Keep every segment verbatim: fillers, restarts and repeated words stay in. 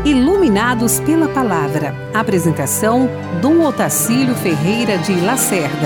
Iluminados pela Palavra. Apresentação, Dom Otacílio Ferreira de Lacerda.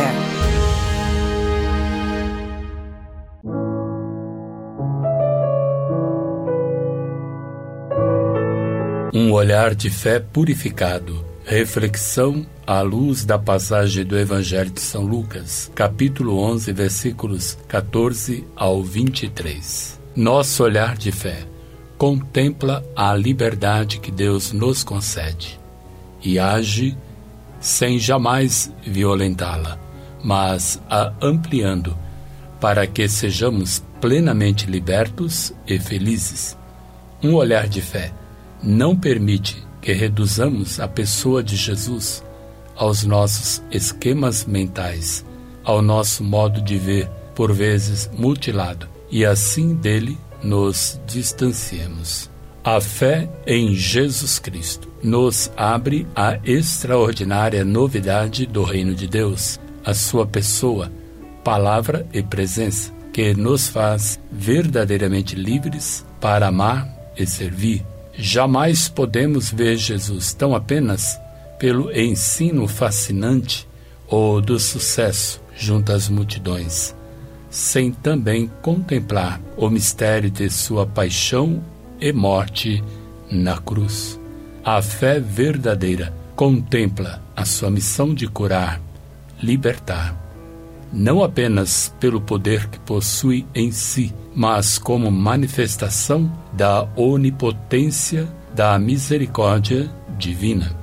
Um olhar de fé purificado. Reflexão à luz da passagem do Evangelho de São Lucas, capítulo onze, versículos catorze ao vinte e três. Nosso olhar de fé contempla a liberdade que Deus nos concede e age sem jamais violentá-la, mas a ampliando para que sejamos plenamente libertos e felizes. Um olhar de fé não permite que reduzamos a pessoa de Jesus aos nossos esquemas mentais, ao nosso modo de ver, por vezes mutilado, e assim dele nos distanciemos. A fé em Jesus Cristo nos abre à extraordinária novidade do reino de Deus, a sua pessoa, palavra e presença, que nos faz verdadeiramente livres para amar e servir. Jamais podemos ver Jesus tão apenas pelo ensino fascinante ou do sucesso junto às multidões, sem também contemplar o mistério de sua paixão e morte na cruz. A fé verdadeira contempla a sua missão de curar, libertar, não apenas pelo poder que possui em si, mas como manifestação da onipotência da misericórdia divina.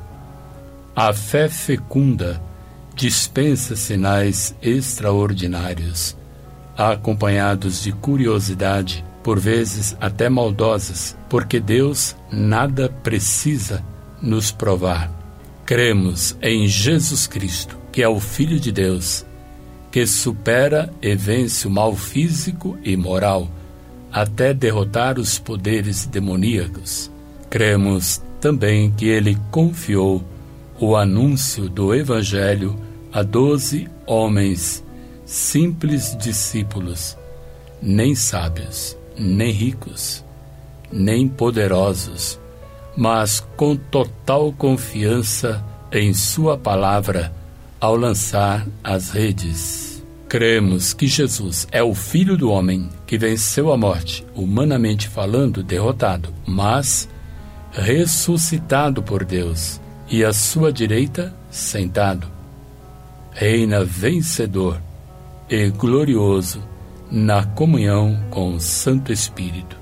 A fé fecunda dispensa sinais extraordinários, acompanhados de curiosidade, por vezes até maldosas, porque Deus nada precisa nos provar. Cremos em Jesus Cristo, que é o Filho de Deus, que supera e vence o mal físico e moral, até derrotar os poderes demoníacos. Cremos também que ele confiou o anúncio do Evangelho a doze homens, simples discípulos, nem sábios, nem ricos, nem poderosos, mas com total confiança em sua palavra ao lançar as redes. Cremos que Jesus é o Filho do Homem que venceu a morte, humanamente falando, derrotado, mas ressuscitado por Deus, e à sua direita, sentado, reina vencedor e glorioso na comunhão com o Santo Espírito.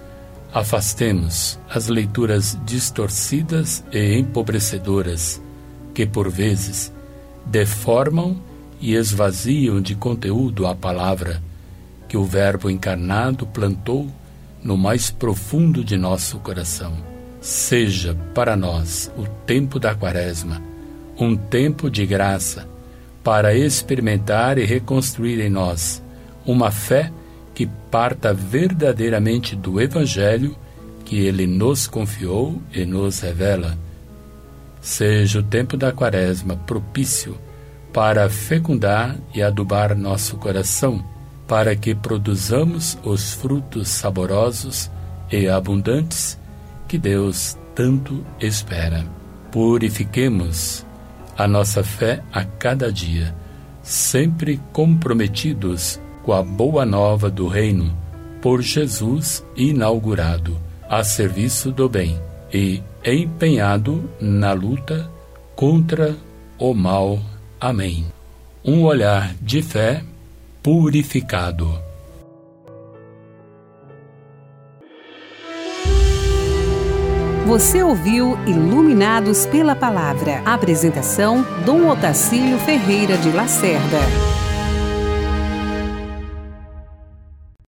Afastemos as leituras distorcidas e empobrecedoras que, por vezes, deformam e esvaziam de conteúdo a palavra que o Verbo encarnado plantou no mais profundo de nosso coração. Seja para nós o tempo da Quaresma, um tempo de graça, para experimentar e reconstruir em nós uma fé que parta verdadeiramente do Evangelho que ele nos confiou e nos revela. Seja o tempo da Quaresma propício para fecundar e adubar nosso coração, para que produzamos os frutos saborosos e abundantes que Deus tanto espera. Purifiquemos a nossa fé a cada dia, sempre comprometidos com a boa nova do reino, por Jesus inaugurado, a serviço do bem e empenhado na luta contra o mal. Amém. Um olhar de fé purificado. Você ouviu Iluminados pela Palavra. Apresentação, Dom Otacílio Ferreira de Lacerda.